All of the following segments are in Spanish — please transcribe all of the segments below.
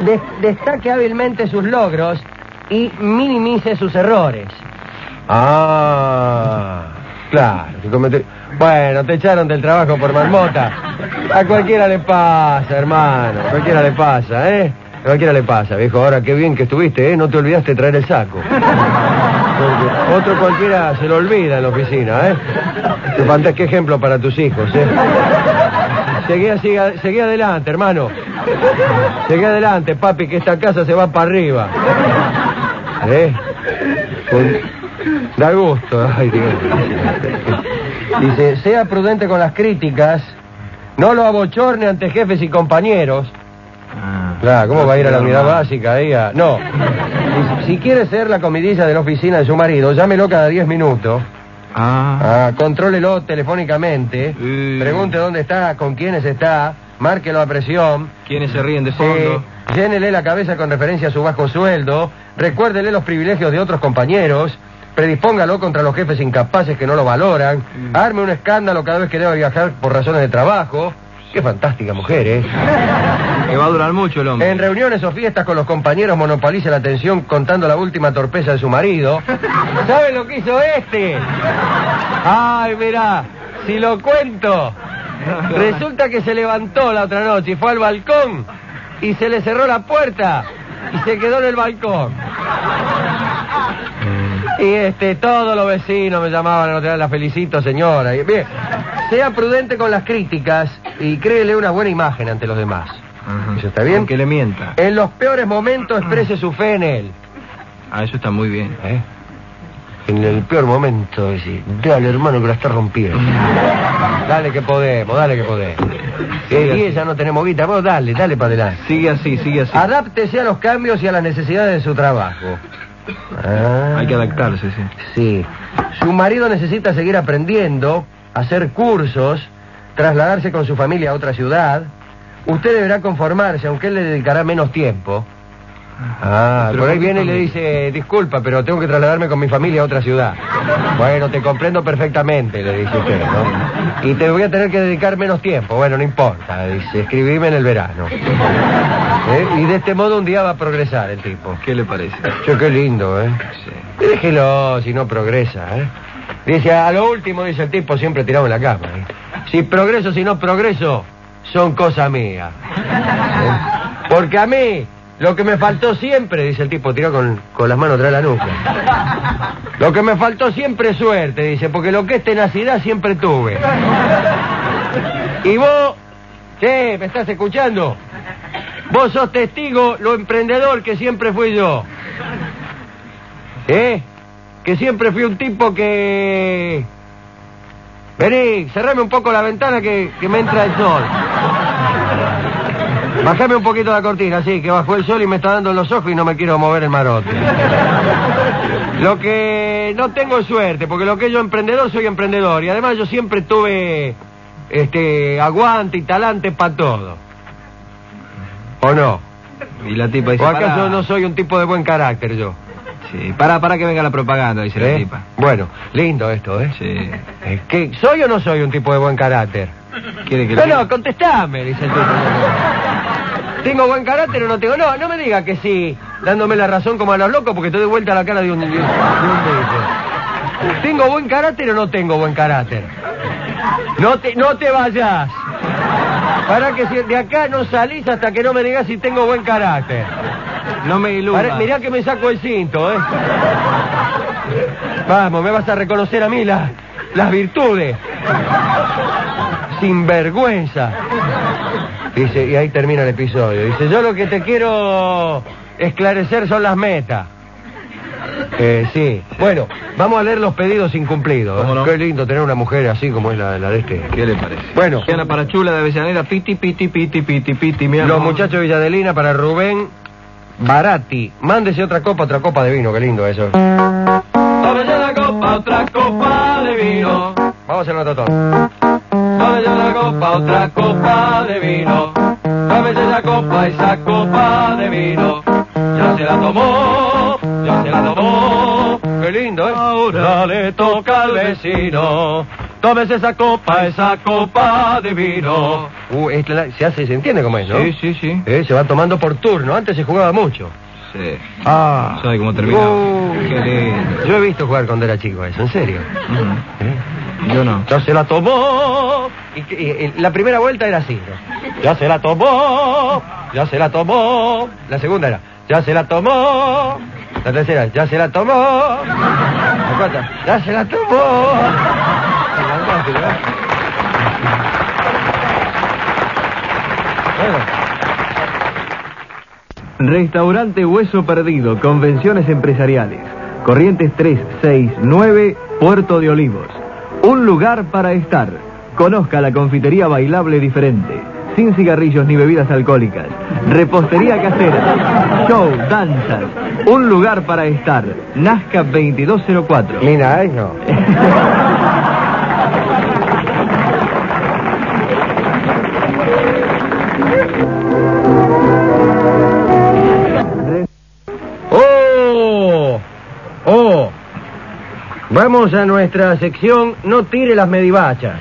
Destaque hábilmente sus logros y minimice sus errores. Ah, claro. Bueno, te echaron del trabajo por marmota. A cualquiera le pasa, hermano. A cualquiera le pasa, ¿eh? A cualquiera le pasa, viejo. Ahora, qué bien que estuviste, ¿eh? No te olvidaste traer el saco. Porque otro cualquiera se lo olvida en la oficina, ¿eh? Qué ejemplo para tus hijos, ¿eh? Seguí adelante, hermano. Seguí adelante, papi, que esta casa se va para arriba. Da gusto. Ay, Dios. Dice, sea prudente con las críticas, no lo abochorne ante jefes y compañeros. Claro, ¿cómo va a ir a la unidad básica? No. Si quiere ser la comidilla de la oficina de su marido, llámelo cada 10 minutos. Contrólelo telefónicamente. Pregunte dónde está, con quiénes está. Márquelo a presión. ¿Quiénes se ríen de fondo? Llénele la cabeza con referencia a su bajo sueldo. Recuérdele los privilegios de otros compañeros. Predispóngalo contra los jefes incapaces que no lo valoran. Arme un escándalo cada vez que deba viajar por razones de trabajo. Qué fantástica mujer, ¿eh? Que va a durar mucho el hombre. En reuniones o fiestas con los compañeros monopoliza la atención contando la última torpeza de su marido. ¿Saben lo que hizo este? Ay, mirá, si lo cuento. Resulta que se levantó la otra noche y fue al balcón y se le cerró la puerta y se quedó en el balcón. Y todos los vecinos me llamaban a la otra vez, la felicito, señora. Y, bien, sea prudente con las críticas y créele una buena imagen ante los demás. ¿Eso está bien? Que le mienta. En los peores momentos exprese su fe en él. Eso está muy bien. En el peor momento, decir, dale, hermano, que la está rompiendo. Dale que podemos. Y ella no tenemos guita, vos dale para adelante. Sigue así. Adáptese a los cambios y a las necesidades de su trabajo. Hay que adaptarse, sí. Sí. Su marido necesita seguir aprendiendo, hacer cursos, trasladarse con su familia a otra ciudad. Usted deberá conformarse, aunque él le dedicará menos tiempo. Por ahí viene y le dice, disculpa, pero tengo que trasladarme con mi familia a otra ciudad. Bueno, te comprendo perfectamente, le dice usted, ¿no? Y te voy a tener que dedicar menos tiempo. Bueno, no importa, dice, escribime en el verano. Y de este modo un día va a progresar el tipo. ¿Qué le parece? Che, qué lindo, Sí. Déjelo, si no progresa, Dice, a lo último, dice el tipo, siempre tirado en la cama, Si progreso, si no progreso, son cosa mía. Porque a mí, lo que me faltó siempre, dice el tipo, tirado con las manos tras la nuca. Lo que me faltó siempre es suerte, dice, porque lo que es tenacidad siempre tuve. Y vos, ¿me estás escuchando? Vos sos testigo, lo emprendedor que siempre fui yo. Que siempre fui un tipo que... Vení, cerrame un poco la ventana que me entra el sol. Bajame un poquito la cortina, sí, que bajó el sol y me está dando en los ojos y no me quiero mover el marote. Lo que no tengo es suerte, porque lo que yo emprendedor, soy emprendedor. Y además yo siempre tuve aguante y talante para todo. ¿O no? Y la tipa dice, ¿o acaso no soy un tipo de buen carácter yo? Sí, para que venga la propaganda, dice la tipa. Bueno, lindo esto, Sí. ¿Que soy o no soy un tipo de buen carácter? ¿Quiere que No, contestame, dice el tipo. ¿Tengo buen carácter o no tengo? No me diga que sí, dándome la razón como a los locos, porque te doy vuelta la cara de un bicho. ¿Tengo buen carácter o no tengo buen carácter? No te vayas. Para que de acá no salís hasta que no me digas si tengo buen carácter. No me ilumina. Mirá que me saco el cinto, Vamos, me vas a reconocer a mí las virtudes. Sinvergüenza. Dice, y ahí termina el episodio. Dice, yo lo que te quiero esclarecer son las metas. Sí. Bueno, vamos a leer los pedidos incumplidos. ¿Cómo no? Qué lindo tener una mujer así como es la de este. ¿Qué le parece? Bueno. Ana Parachula de Avellaneda, piti. Los muchachos de Villadelina para Rubén Barati. Mándese otra copa de vino. Qué lindo eso. Otra copa de vino. Vamos a hacer otro tono. Otra copa de vino. Dame esa copa de vino. Ya se la tomó. Qué lindo, Ahora le toca al vecino. tómese esa copa de vino. Se entiende cómo es, ¿no? Sí. Se va tomando por turno. Antes se jugaba mucho. Sí. Ah. ¿Sabe cómo terminaba? Qué lindo. Yo he visto jugar cuando era chico eso, en serio. Yo no. Ya se la tomó. Y la primera vuelta era así, ¿no? Ya se la tomó. Ya se la tomó. La segunda era, ya se la tomó. La tercera, ya se la tomó. La cuarta, ya se la tomó. Restaurante Hueso Perdido, convenciones empresariales. Corrientes 369, Puerto de Olivos. Un lugar para estar. Conozca la confitería bailable diferente, sin cigarrillos ni bebidas alcohólicas. Repostería casera, show, danzas. Un lugar para estar. Nazca 2204. Mira, ay, no. Vamos a nuestra sección No tire las medivachas.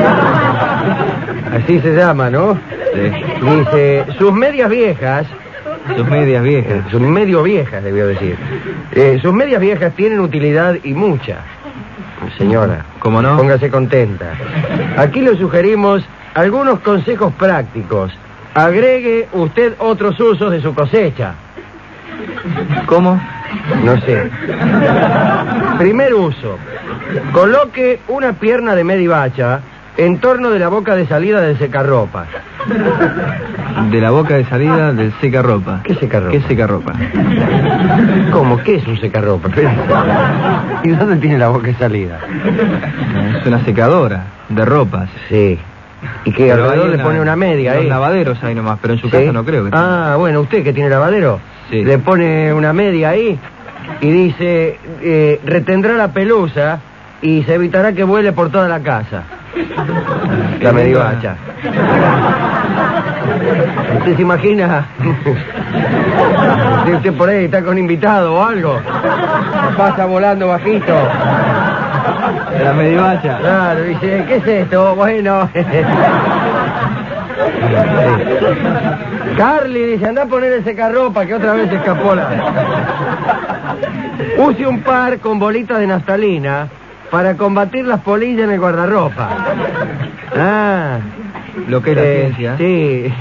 Así se llama, ¿no? Sí. Dice, sus medias viejas... Sus medias viejas. Sus medio viejas, debió decir. Sus medias viejas tienen utilidad y mucha. Señora, ¿cómo no? Póngase contenta. Aquí le sugerimos algunos consejos prácticos. Agregue usted otros usos de su cosecha. ¿Cómo? No sé. Primer uso. Coloque una pierna de medivacha en torno de la boca de salida del secarropa. De la boca de salida del secarropa. ¿Qué secarropa? ¿Qué secarropa? ¿Cómo? ¿Qué es un secarropa? ¿Y dónde tiene la boca de salida? Es una secadora de ropas. Sí. Y que Pero alrededor hay le pone una media, Los lavaderos ahí nomás, pero en su ¿Sí? casa no creo que Ah, bueno, usted que tiene lavadero, Sí. le pone una media ahí y dice, retendrá la pelusa y se evitará que vuele por toda la casa. La medivacha. ¿Usted se imagina? Si usted por ahí está con invitado o algo, pasa volando bajito. La medivacha. Claro, dice, ¿qué es esto? Bueno. Carly dice, anda a poner el secarropa que otra vez se escapó la... Use un par con bolitas de naftalina para combatir las polillas en el guardarropa. Ah. Lo que es la ciencia. Sí.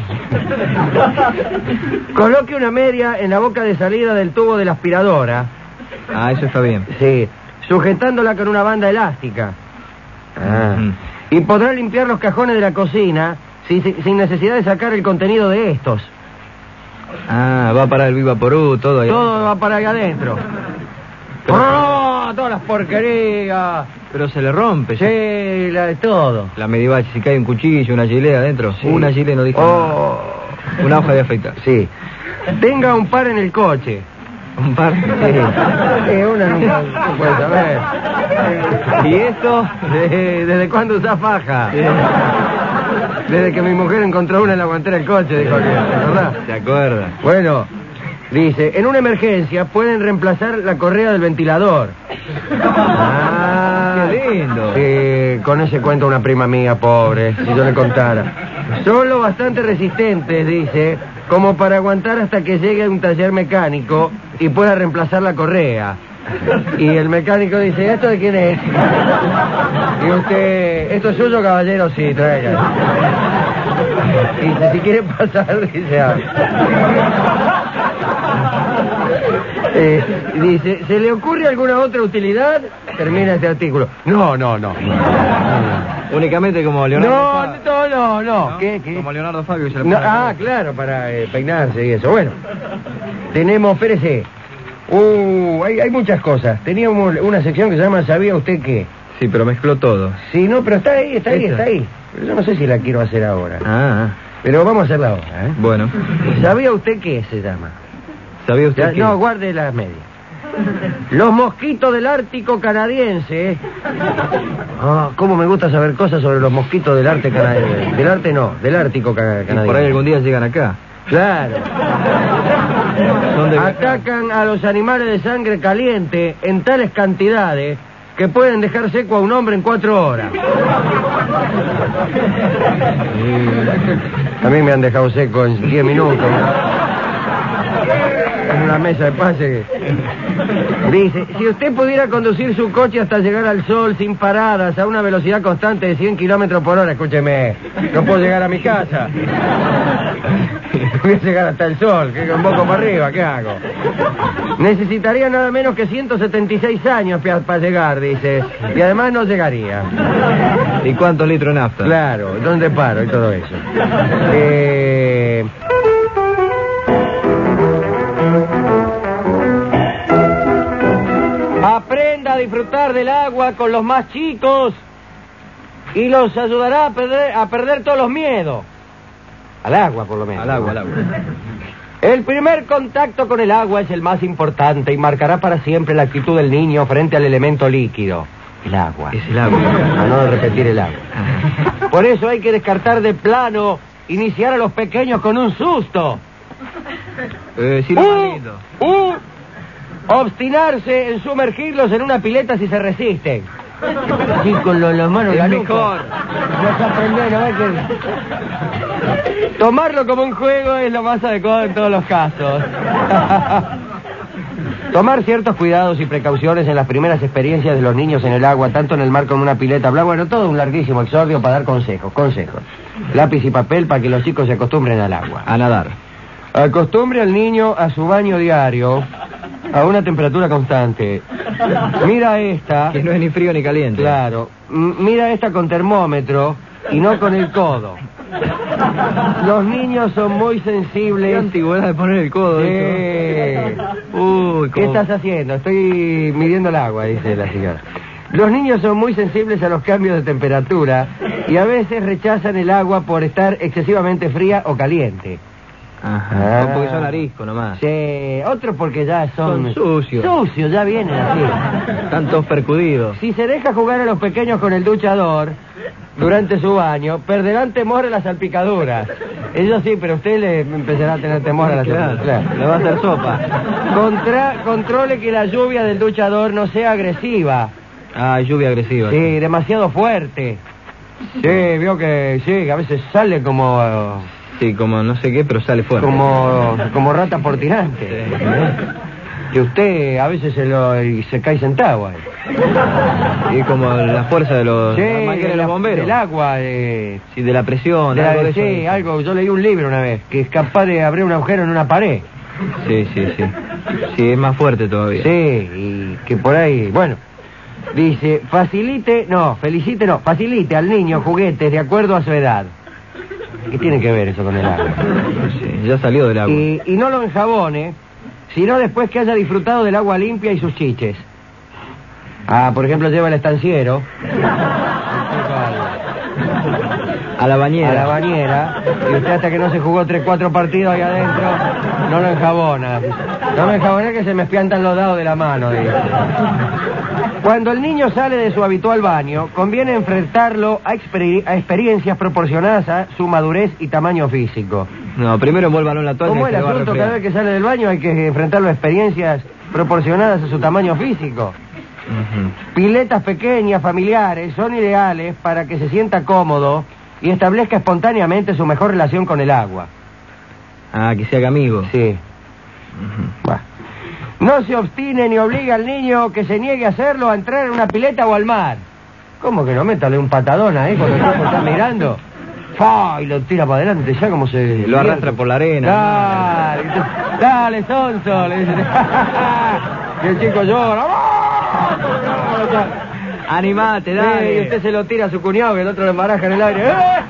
Coloque una media en la boca de salida del tubo de la aspiradora. Ah, eso está bien. Sí. Sujetándola con una banda elástica. Ah. Y podrá limpiar los cajones de la cocina sin necesidad de sacar el contenido de estos. Ah, va para el Vivaporú, todo ahí. Todo va para ahí adentro. ¡Oh! Todas las porquerías. Pero se le rompe. Sí, todo. La medivacha, si cae un cuchillo, una gilet adentro. Sí. Una gilet no dijo nada. Una hoja de afeitar. Sí. Tenga un par en el coche. Un par. Sí. Una nunca no puede saber. ¿Y esto? ¿Desde cuándo usa faja? Desde que mi mujer encontró una en la guantera del coche, dijo que, ¿verdad? ¿Se acuerda? Bueno, dice, en una emergencia pueden reemplazar la correa del ventilador. Ah, qué lindo. Sí, con ese cuento una prima mía, pobre, si yo le contara. Son lo bastante resistentes, dice, como para aguantar hasta que llegue a un taller mecánico y pueda reemplazar la correa. Y el mecánico dice, ¿esto de quién es? Y usted, ¿esto es suyo, caballero? Sí, traiga. Dice, si quiere pasar, dice, dice, ¿se le ocurre alguna otra utilidad? Termina este artículo. No. Únicamente como Leonardo No. ¿No? ¿Qué? Como Leonardo Fabio. Se le No, pone claro, para peinarse y eso. Bueno, tenemos, espérese. Hay muchas cosas. Teníamos una sección que se llama ¿Sabía usted qué? Sí, pero mezcló todo. Sí, no, pero está ahí. ¿Esta? Pero yo no sé si la quiero hacer ahora. Ah. Pero vamos a hacerla ahora, ¿eh? Bueno. ¿Sabía usted qué se llama? ¿Sabía usted qué? No, guarde las medias. Los mosquitos del Ártico canadiense. Ah, cómo me gusta saber cosas sobre los mosquitos del Ártico canadiense. Del Ártico canadiense. Y por ahí algún día llegan acá. Claro. Son de... Atacan a los animales de sangre caliente en tales cantidades que pueden dejar seco a un hombre en 4 horas. A mí me han dejado seco en 10 minutos. En una mesa de pase. Dice, si usted pudiera conducir su coche hasta llegar al sol sin paradas a una velocidad constante de 100 kilómetros por hora, escúcheme, no puedo llegar a mi casa. Voy a llegar hasta el sol, que un poco para arriba, ¿qué hago? Necesitaría nada menos que 176 años para llegar, dice, y además no llegaría. ¿Y cuántos litros de nafta? Claro, ¿dónde paro y todo eso? Aprenda a disfrutar del agua con los más chicos y los ayudará a perder todos los miedos. Al agua, por lo menos. Al agua, al agua. El primer contacto con el agua es el más importante y marcará para siempre la actitud del niño frente al elemento líquido. El agua. Es el agua. A no repetir el agua. Por eso hay que descartar de plano iniciar a los pequeños con un susto. Sí, lo más lindo. Obstinarse en sumergirlos en una pileta si se resisten. Sí, con las manos en la nuca. Mejor. Vas a aprender, ¿no? Tomarlo como un juego es lo más adecuado en todos los casos. Tomar ciertos cuidados y precauciones en las primeras experiencias de los niños en el agua, tanto en el mar como en una pileta, bla, bueno, todo un larguísimo exordio para dar consejos. Lápiz y papel para que los chicos se acostumbren al agua. A nadar. Acostumbre al niño a su baño diario a una temperatura constante. Mira esta. Que no es ni frío ni caliente. Claro. Mira esta con termómetro y no con el codo. Los niños son muy sensibles. Qué antigüedad de poner el codo. ¿Qué estás haciendo? Estoy midiendo el agua, dice la señora. Los niños son muy sensibles a los cambios de temperatura y a veces rechazan el agua por estar excesivamente fría o caliente. Ajá. Porque son ariscos nomás. Sí, otros porque ya son sucios. Sucios, ya vienen así. Están todos percudidos. Si se deja jugar a los pequeños con el duchador durante su baño, perderán temor a las salpicaduras. Ellos sí, pero usted le empezará a tener temor a las salpicaduras. Claro. Le va a hacer sopa. Controle que la lluvia del duchador no sea agresiva. Ah, lluvia agresiva. Sí, demasiado fuerte. Sí, vio que sí, que a veces sale como... Sí, como no sé qué, pero sale fuerte. Como rata por tirante. Sí. Que usted a veces se cae sentado ahí. Y como la fuerza de los... Sí, de los bomberos. Del agua. Sí, de la presión. Algo de sí, eso. algo. Yo leí un libro una vez, que es capaz de abrir un agujero en una pared. Sí. Sí, es más fuerte todavía. Sí, y que por ahí... Bueno, dice, facilite al niño juguetes de acuerdo a su edad. ¿Qué tiene que ver eso con el agua? Sí, ya salió del agua. Y no lo enjabone, sino después que haya disfrutado del agua limpia y sus chiches. Por ejemplo, lleva el estanciero. A la bañera. A la bañera. Y usted hasta que no se jugó 3-4 partidos ahí adentro, no lo enjabona. No me enjaboné que se me espiantan los dados de la mano, dice. Cuando el niño sale de su habitual baño, conviene enfrentarlo a experiencias proporcionadas a su madurez y tamaño físico. No, primero envuélvalo en la toalla. ¿Cómo y el se le va a asunto? resfriar. Cada vez que sale del baño hay que enfrentarlo a experiencias proporcionadas a su tamaño físico. Ujú. Piletas pequeñas, familiares, son ideales para que se sienta cómodo y establezca espontáneamente su mejor relación con el agua. Que se haga amigo. Sí. Ujú. Bueno. No se obstine ni obliga al niño que se niegue a hacerlo a entrar en una pileta o al mar. ¿Cómo que no? Métale un patadón ahí cuando el tipo está mirando. ¡Fa! Y lo tira para adelante, ya como se... Lo arrastra por la arena. Dale, sonso, le dice. Y el chico llora. Animate, dale. Y usted se lo tira a su cuñado, que el otro lo embaraja en el aire.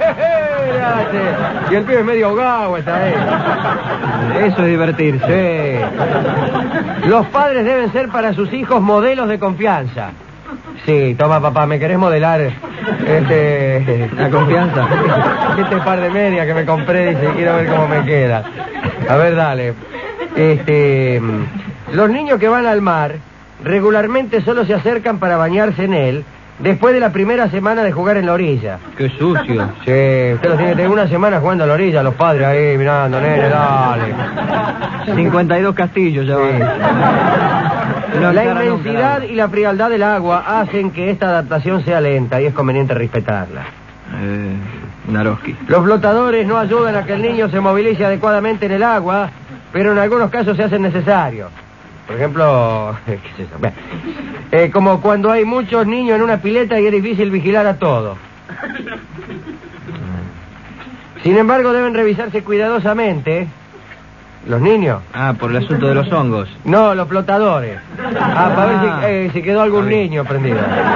Y el pibe es medio ahogado, está ahí. Eso es divertirse. Sí. Los padres deben ser para sus hijos modelos de confianza. Sí, toma papá, ¿me querés modelar la confianza? Este par de medias que me compré, dice, quiero ver cómo me queda. A ver, dale. Los niños que van al mar regularmente solo se acercan para bañarse en él después de la primera semana de jugar en la orilla. Qué sucio. Sí, usted los tiene que tener una semana jugando a la orilla, los padres ahí mirando, nene, dale. 52 castillos ya van. No La encara nunca inmensidad el agua. y la frialdad del agua hacen que esta adaptación sea lenta y es conveniente respetarla. Naroski. Los flotadores no ayudan a que el niño se movilice adecuadamente en el agua, pero en algunos casos se hacen necesarios. Por ejemplo, ¿qué es eso? Bueno, como cuando hay muchos niños en una pileta y es difícil vigilar a todos. Sin embargo, deben revisarse cuidadosamente los niños. Ah, por el asunto de los hongos. No, los flotadores. Para ver si quedó algún niño prendido.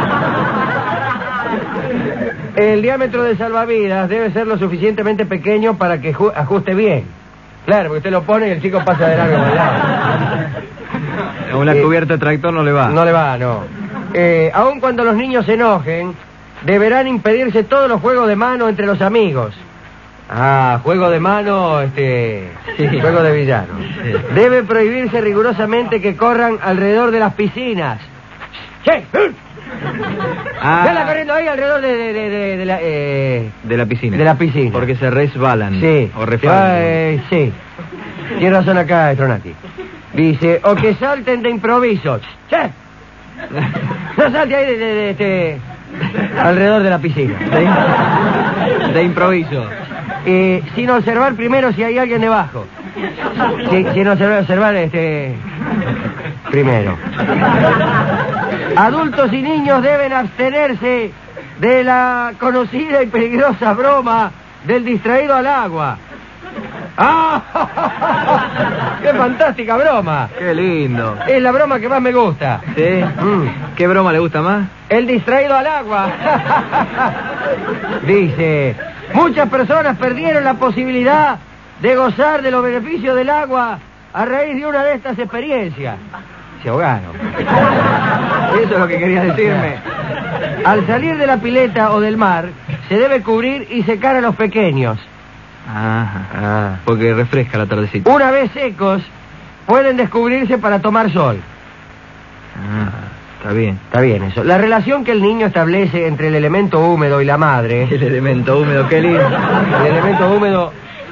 El diámetro del salvavidas debe ser lo suficientemente pequeño para que ajuste bien. Claro, porque usted lo pone y el chico pasa de largo al lado. Una cubierta de tractor no le va. No le va, no. Aun cuando los niños se enojen, deberán impedirse todos los juegos de mano entre los amigos. Ah, juego de mano, juego de villano. Sí. Debe prohibirse rigurosamente que corran alrededor de las piscinas. ¡Che! Venla corriendo ahí alrededor de la piscina. De la piscina. Porque se resbalan. Sí. O resbalan. Sí. Tiene razón acá, Stronati. Dice, o que salten de improviso. ¡Che! No salte ahí alrededor de la piscina. De improviso. Sin observar primero si hay alguien debajo. Sin observar primero. Adultos y niños deben abstenerse de la conocida y peligrosa broma del distraído al agua. ¡Ah! ¡Qué fantástica broma! Qué lindo. Es la broma que más me gusta. ¿Sí? ¿Qué broma le gusta más? El distraído al agua. Dice, muchas personas perdieron la posibilidad de gozar de los beneficios del agua a raíz de una de estas experiencias. Se ahogaron. Eso es lo que quería decirme. Al salir de la pileta o del mar, se debe cubrir y secar a los pequeños. Ajá. Porque refresca la tardecita. Una vez secos, pueden descubrirse para tomar sol. Está bien. Está bien eso. La relación que el niño establece entre el elemento húmedo y la madre... El elemento húmedo, qué lindo. El elemento húmedo...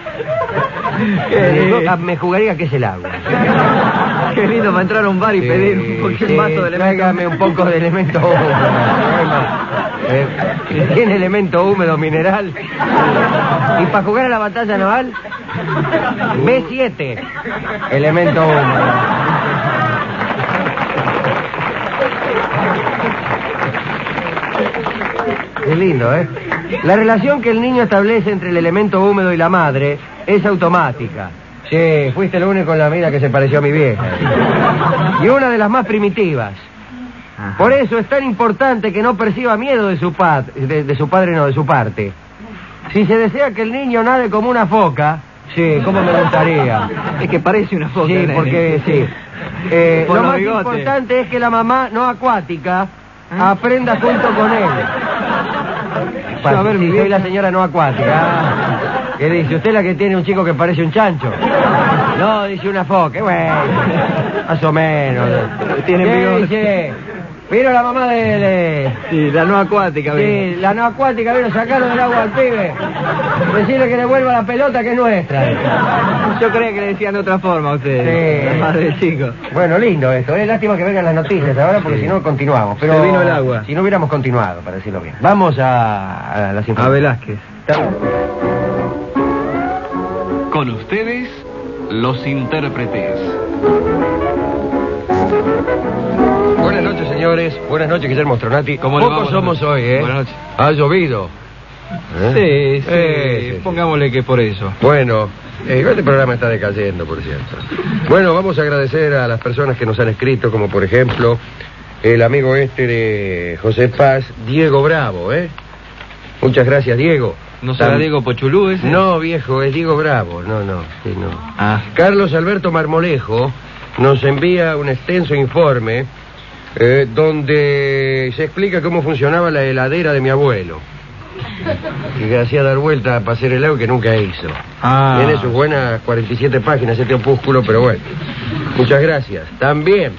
Yo me jugaría que es el agua. Qué lindo para entrar a un bar y pedir un vaso de elemento. Tráigame un poco de elemento húmedo. ¿Tiene elemento húmedo mineral? ¿Y para jugar a la batalla naval? B7. Elemento húmedo. Qué lindo, ¿eh? La relación que el niño establece entre el elemento húmedo y la madre es automática. Sí, fuiste el único en la vida que se pareció a mi vieja. Y una de las más primitivas. Ajá. Por eso es tan importante que no perciba miedo de su padre, de su parte. Si se desea que el niño nade como una foca, sí, ¿cómo me gustaría? Es que parece una foca. Sí, nene. porque sí. Por Lo los más bigotes. importante es que la mamá no acuática aprenda junto con él. A ver, si mi soy la vieja. señora no acuática. ¿Qué dice? ¿Usted la que tiene un chico que parece un chancho? No, dice una foca. Bueno, más o menos. Tiene ¿Qué bigote. dice? Vino la mamá de... Sí, la no acuática. Sí, la no acuática vino a sacarlo del agua al pibe. Decirle que le vuelva la pelota que es nuestra. Yo creía que le decían de otra forma a ustedes. Sí. La madre del chico. Bueno, lindo esto. Es lástima que vengan las noticias ahora porque Sí. si no continuamos. Pero Se vino el agua. Si no hubiéramos continuado, para decirlo bien. Vamos a las A informaciones. Velázquez. Con ustedes, los intérpretes. Buenas noches, señores. Buenas noches, Guillermo Stronati. ¿Cómo le va? Pocos Buenas somos noches. hoy, ¿eh? Buenas noches. Ha llovido. Sí, pongámosle que por eso. Bueno, este programa está decayendo, por cierto. Bueno, vamos a agradecer a las personas que nos han escrito, como por ejemplo el amigo de José Paz, Diego Bravo, ¿eh? Muchas gracias, Diego. ¿No será Diego Pochulú ese? No, viejo, es Diego Bravo. No, sí, no. Carlos Alberto Marmolejo nos envía un extenso informe donde se explica cómo funcionaba la heladera de mi abuelo. Que hacía dar vuelta para hacer helado que nunca hizo. Tiene sus buenas 47 páginas este opúsculo, pero bueno. Muchas gracias. También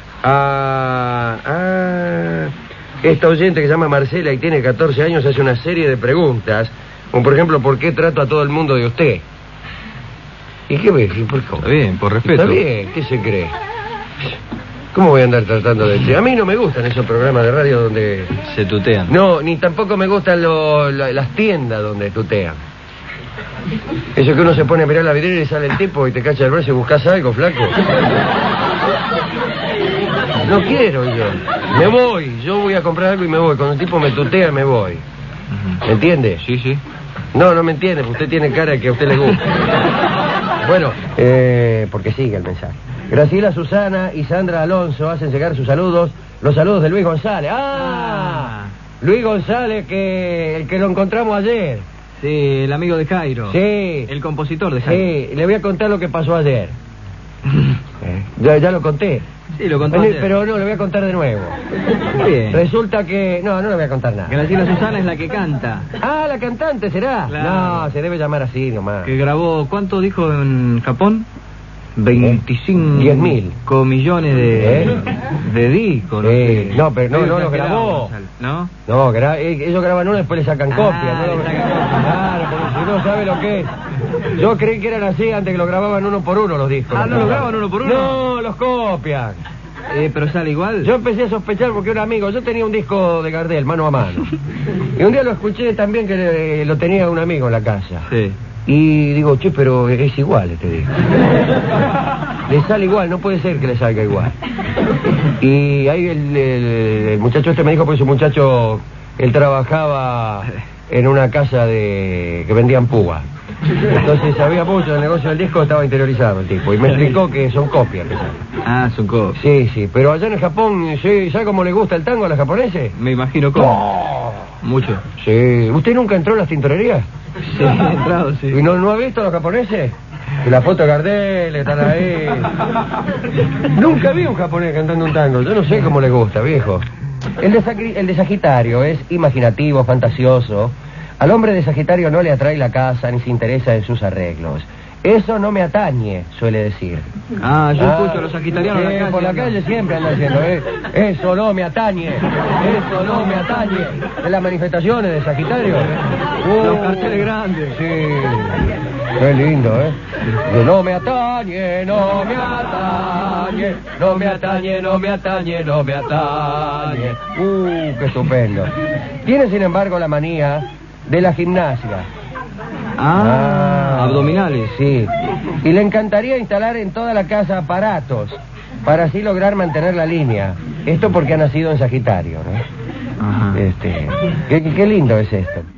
esta oyente que se llama Marcela y tiene 14 años hace una serie de preguntas, como por ejemplo, ¿por qué trato a todo el mundo de usted? ¿Y qué ves? Está bien, por respeto. Está bien, ¿qué se cree? ¿Cómo voy a andar tratando de...? A mí no me gustan esos programas de radio donde... Se tutean. No, ni tampoco me gustan las tiendas donde tutean. Eso que uno se pone a mirar la vidriera y sale el tipo y te cacha el brazo y buscas algo, flaco. No quiero yo. Me voy. Yo voy a comprar algo y me voy. Cuando el tipo me tutea, me voy. ¿Me entiende? Sí, sí. No, no me entiende, porque usted tiene cara de que a usted le gusta. Bueno, porque sigue el mensaje. Graciela Susana y Sandra Alonso hacen llegar sus saludos, los saludos de Luis González. ¡Ah! Luis González, el que lo encontramos ayer. Sí, el amigo de Jairo. Sí. El compositor de Jairo. Sí, le voy a contar lo que pasó ayer. Ya lo conté. Sí, lo conté ayer. Pero no, le voy a contar de nuevo. Muy bien. Resulta que... No le voy a contar nada. Graciela Susana es la que canta. Ah, la cantante será. Claro. No, se debe llamar así nomás. Que grabó, ¿cuánto dijo en Japón? 25 10.000 millones de discos. No, pero no los grabó. ¿No? No, ellos graban uno y después le sacan copia. ¿No? le sacan copia. Claro, porque si no sabe lo que es. Yo creí que eran así antes que lo grababan uno por uno los discos. Ah, ¿no lo graban uno por uno? No, los copian. Pero sale igual. Yo empecé a sospechar porque un amigo, yo tenía un disco de Gardel, mano a mano. Y un día lo escuché también que lo tenía un amigo en la casa. Sí. Y digo, che, pero es igual este disco. Le sale igual, no puede ser que le salga igual. Y ahí el muchacho este me dijo, pues un muchacho, él trabajaba en una casa que vendían púa. Entonces sabía mucho del negocio del disco, estaba interiorizado el tipo. Y me explicó que son copias. Ah, son copias. Sí, sí, pero allá en el Japón, ¿sí? ¿Sabe cómo le gusta el tango a los japoneses? Me imagino cómo. Mucho. Sí. ¿Usted nunca entró a las tintorerías? Sí, he entrado, sí. ¿Y no ha visto a los japoneses? Y la foto de Gardel, están ahí. Nunca vi un japonés cantando un tango. Yo no sé cómo le gusta, viejo. El de Sagitario es imaginativo, fantasioso. Al hombre de Sagitario no le atrae la casa ni se interesa en sus arreglos. Eso no me atañe, suele decir. Ah, yo escucho a los sagitarianos sí, en la calle. Por la calle siempre andan diciendo, eso no me atañe, eso no me atañe. En las manifestaciones de Sagitario. Los carteles grandes. Sí. Qué lindo, No me atañe, no me atañe, no me atañe, no me atañe, no me atañe. Qué estupendo. Tiene, sin embargo, la manía de la gimnasia. Abdominales. Sí. Y le encantaría instalar en toda la casa aparatos para así lograr mantener la línea. Esto porque ha nacido en Sagitario, ¿no? Ajá. Qué lindo es esto.